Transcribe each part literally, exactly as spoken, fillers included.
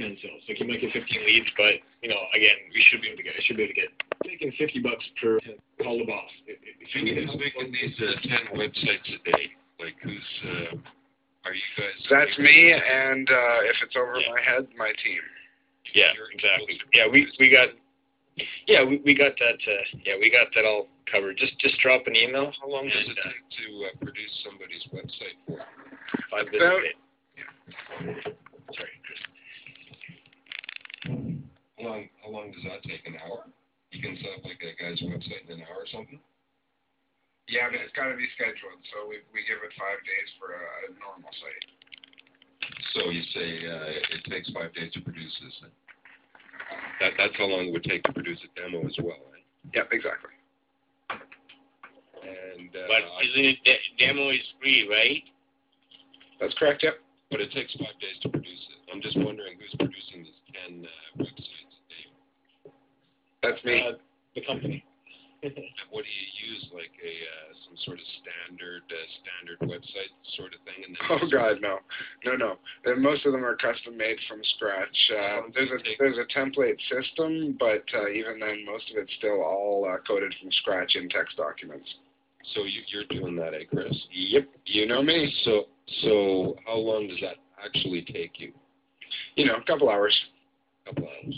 ten sales. Like you might get fifteen leads, but you know, again, we should be able to get. I should be able to get making fifty bucks per call the boss. If, if you who's making these uh, ten websites a day? Like who's? Uh, are you guys? That's me, and uh, if it's over yeah. my head, my team. Yeah, exactly. Yeah, we we got. Yeah, we we got that. Uh, yeah, we got that all covered. Just just drop an email. How long does it take to uh, produce somebody's website for? Five business days. Yeah. Sorry, Chris. How long, how long does that take? An hour? You can set up like a guy's website in an hour or something? Yeah, but it's got to be scheduled, so we we give it five days for a, a normal site. So you say uh, it takes five days to produce this thing? That, that's how long it would take to produce a demo as well, right? Yep, exactly. And, uh, but isn't it, de demo is free, right? That's correct, yep. But it takes five days to produce it. I'm just wondering who's producing these ten uh, websites a day. That's me. Uh, the company. What do you use, like a uh, some sort of standard uh, standard website sort of thing? And then oh God, no, no, no. And most of them are custom made from scratch. Uh, there's a there's a template system, but uh, even then, most of it's still all uh, coded from scratch in text documents. So you, you're doing that, eh, Chris? Yep. You know me. So so how long does that actually take you? You know, a couple hours. A couple hours.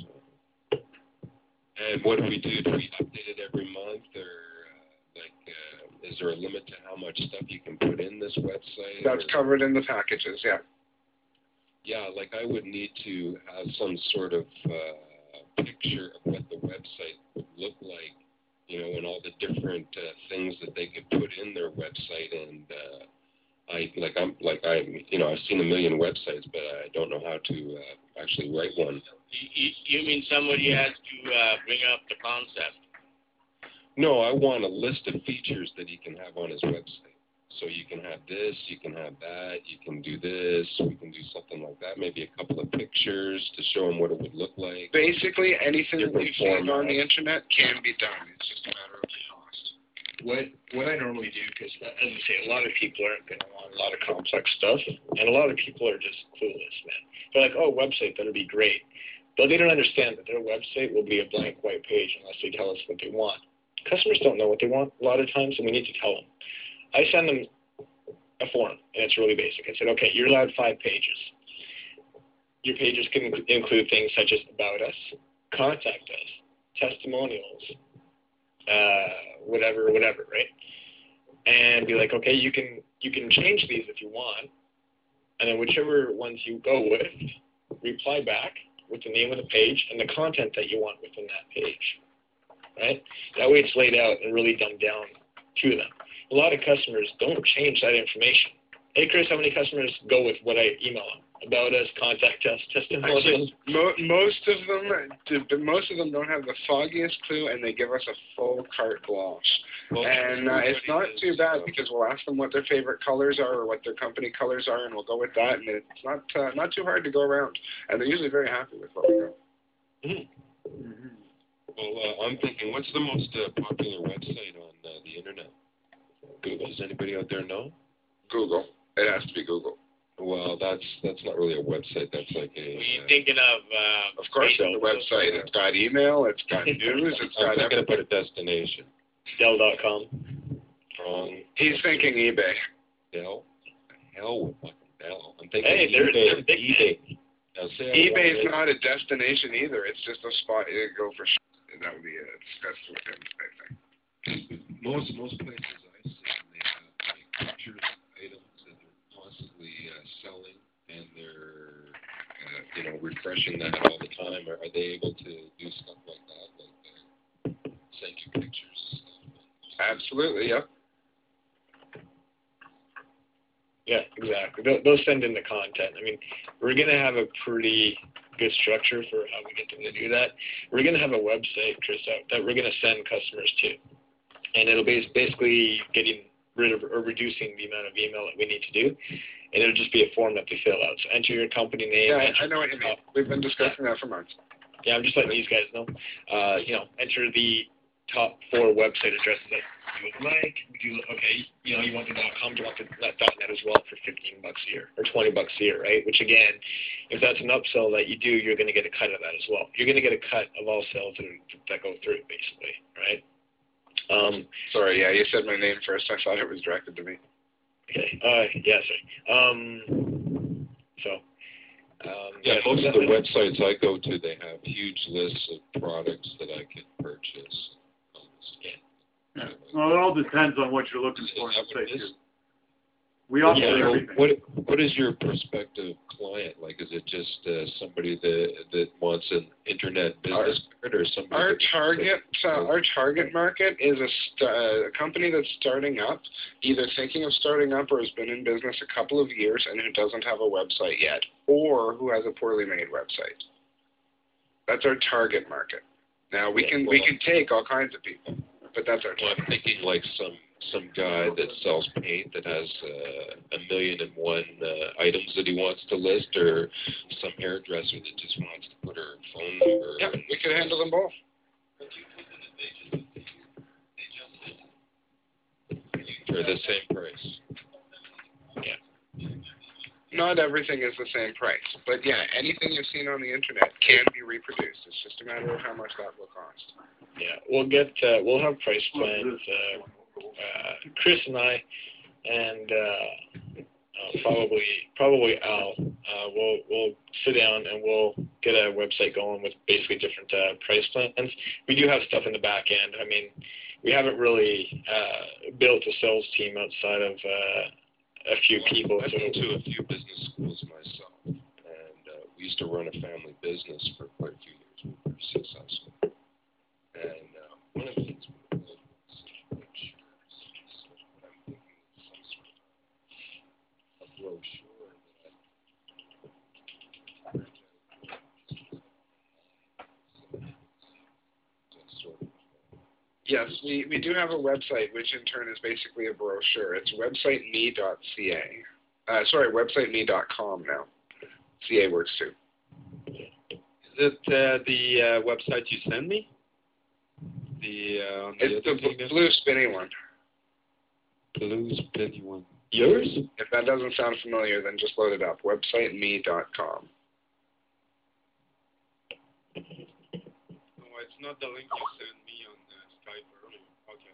And what do we do? Do we update it every month, or uh, like, uh, is there a limit to how much stuff you can put in this website? That's or? covered in the packages, yeah. Yeah, like I would need to have some sort of uh, picture of what the website would look like, you know, and all the different uh, things that they could put in their website. And uh, I, like I'm, like I, you know, I've seen a million websites, but I don't know how to uh, actually write one. You, you mean somebody has to uh, bring up the concept? No, I want a list of features that he can have on his website. So you can have this, you can have that, you can do this, we can do something like that, maybe a couple of pictures to show him what it would look like. Basically, anything that Different you've seen on formats. the internet can be done. It's just a matter of the cost. What what I normally do, because as I say, a lot of people aren't going to want a lot of complex stuff, and a lot of people are just clueless, man. They're like, oh, website, that'll be great. But they don't understand that their website will be a blank white page unless they tell us what they want. Customers don't know what they want a lot of times, and we need to tell them. I send them a form, and it's really basic. I said, okay, you're allowed five pages. Your pages can include things such as about us, contact us, testimonials, uh, whatever, whatever, right? And be like, okay, you can you can change these if you want, and then whichever ones you go with, reply back with the name of the page and the content that you want within that page, right? That way it's laid out and really dumbed down to them. A lot of customers don't change that information. Hey, Chris, how many customers go with what I email them? About us, contact us, testimonials? Mo most of them, most of them don't have the foggiest clue, and they give us a full carte blanche. Well, and uh, it's not too bad because we'll ask them what their favorite colors are or what their company colors are, and we'll go with that. And it's not uh, not too hard to go around, and they're usually very happy with what we go. Mm-hmm. Mm-hmm. Well, uh, I'm thinking, what's the most uh, popular website on uh, the internet? Google. Does anybody out there know? Google. It has to be Google. Well, that's that's not really a website. That's like a. Were you uh, thinking of? Uh, of course, it's a website. It's got email. It's got news. It's I'm got thinking everything. about a destination. Dell dot com. Wrong. He's thinking eBay. Dell. Hell with fucking Dell. I'm thinking hey, they're, eBay. they're big eBay. Now, say eBay's not a destination either. It's just a spot you go for. Sh that would be a discussed with him, I think. Most most places I see, they have like pictures, items that they're constantly uh, selling, and they're uh, you know refreshing that all the time. Are, are they able to do stuff like that, like uh, send you pictures and stuff? Absolutely, yeah. Yeah, exactly. They'll, they'll send in the content. I mean, we're going to have a pretty good structure for how we get them to do that. We're going to have a website, Chris, out that we're going to send customers to. And it'll be basically getting rid of or reducing the amount of email that we need to do. And it'll just be a form that they fill out. So enter your company name. Yeah, I know what you mean. We've been discussing yeah. that for months. Yeah, I'm just letting these guys know. Uh, you know, enter the top four website addresses that you would like. Would you okay? You know, you want the .com, you want the .net as well for fifteen bucks a year or twenty bucks a year, right? Which again, if that's an upsell that you do, you're going to get a cut of that as well. You're going to get a cut of all sales that, that go through, basically, right? Um, sorry, yeah, you said my name first. I thought it was directed to me. Okay. Uh, yeah, sorry. Um, so. Um, yeah, yeah, most so of the websites I go to, they have huge lists of products that I could purchase. Yeah. Well, it all depends on what you're looking for in the site, too. We offer yeah, well, everything. what what is your prospective client like? Is it just uh, somebody that that wants an internet business card, or somebody? Our that target uh, our target market is a, st- uh, a company that's starting up, either thinking of starting up or has been in business a couple of years and who doesn't have a website yet, or who has a poorly made website. That's our target market. Now we can well, we can take all kinds of people, but that's our well, target. I'm thinking like some some guy that sells paint that has uh, a million and one uh, items that he wants to list, or some hairdresser that just wants to put her phone number. Yeah, we could handle them both. For the same price. Yeah. Not everything is the same price, but yeah, anything you've seen on the internet can be reproduced. It's just a matter of how much that will cost. Yeah, we'll get uh, we'll have price plans. Uh, uh, Chris and I, and uh, uh, probably probably Al. Uh, we'll we'll sit down and we'll get a website going with basically different uh, price plans. We do have stuff in the back end. I mean, we haven't really uh, built a sales team outside of uh, a few well, people. I've so been to a few business schools myself, and uh, we used to run a family business for quite a few years. We were pretty successful. And uh, one of the things we did was brochures. So what I'm thinking is some sort of a brochure that I print out sort of. Yes, we, we do have a website, which in turn is basically a brochure. It's website me dot c a. Uh, sorry, website me dot com now. C A works too. Is it uh, the uh, website you send me? The, uh, on the It's the other bl- blue spinny one. blue spinny one. Yours? If that doesn't sound familiar, then just load it up. website me dot com. No, it's not the link you sent me on uh, Skype earlier. Okay.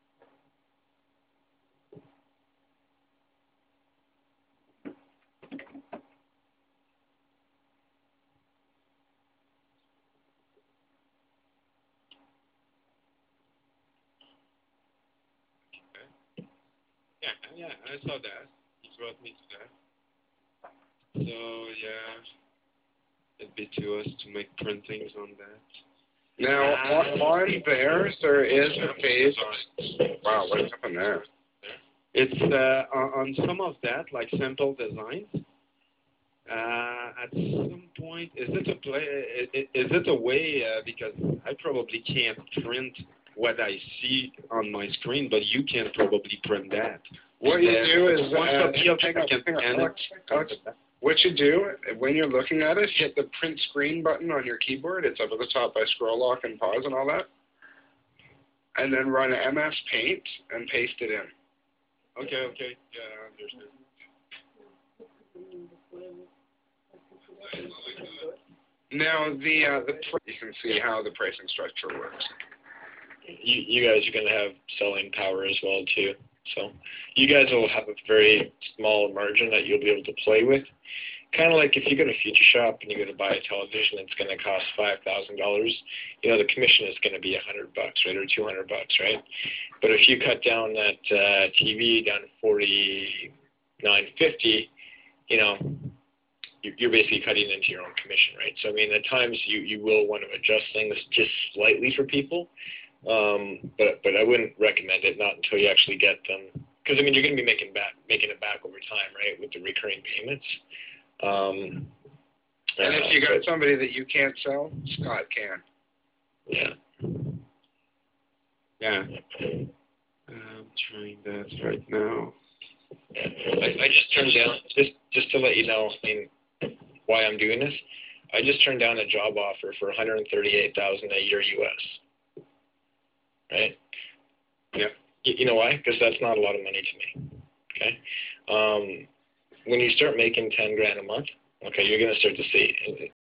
Yeah, yeah, I saw that. He brought me to that. So, yeah, it'd be to us to make printings on that. Now, on, on there, there is a page. Wow, what's up in there? It's uh, on, on some of that, like sample designs. Uh, at some point, is it a play? Is it a way? Uh, because I probably can't print what I see on my screen, but you can probably print that. What you do is, one uh, copy of hang it, I on, can hang on, scan Alex, it. Alex, what you do, when you're looking at it, hit the print screen button on your keyboard. It's up at the top by scroll lock and pause and all that. And then run M S Paint and paste it in. Okay, okay. Yeah, I understand. Now, the, uh, the pr- you can see how the pricing structure works. you, you guys are going to have selling power as well too. So you guys will have a very small margin that you'll be able to play with. Kind of like if you go to Future Shop and you go to buy a television, it's going to cost five thousand dollars. You know, the commission is going to be a hundred bucks, right, or two hundred bucks, right? But if you cut down that uh, T V down to forty nine fifty, you know, you're basically cutting into your own commission, right? So I mean, at times you you will want to adjust things just slightly for people. Um, but but I wouldn't recommend it, not until you actually get them, because I mean you're going to be making back making it back over time, right, with the recurring payments. Um, and uh, if you got but, somebody that you can't sell, Scott can. Yeah. Yeah. I'm trying that right now. I, I just turned down just just to let you know. I mean, why I'm doing this. I just turned down a job offer for one hundred thirty-eight thousand dollars a year U S. right? Yeah. You, you know why? Because that's not a lot of money to me. Okay. Um, when you start making ten grand a month, okay, you're going to start to see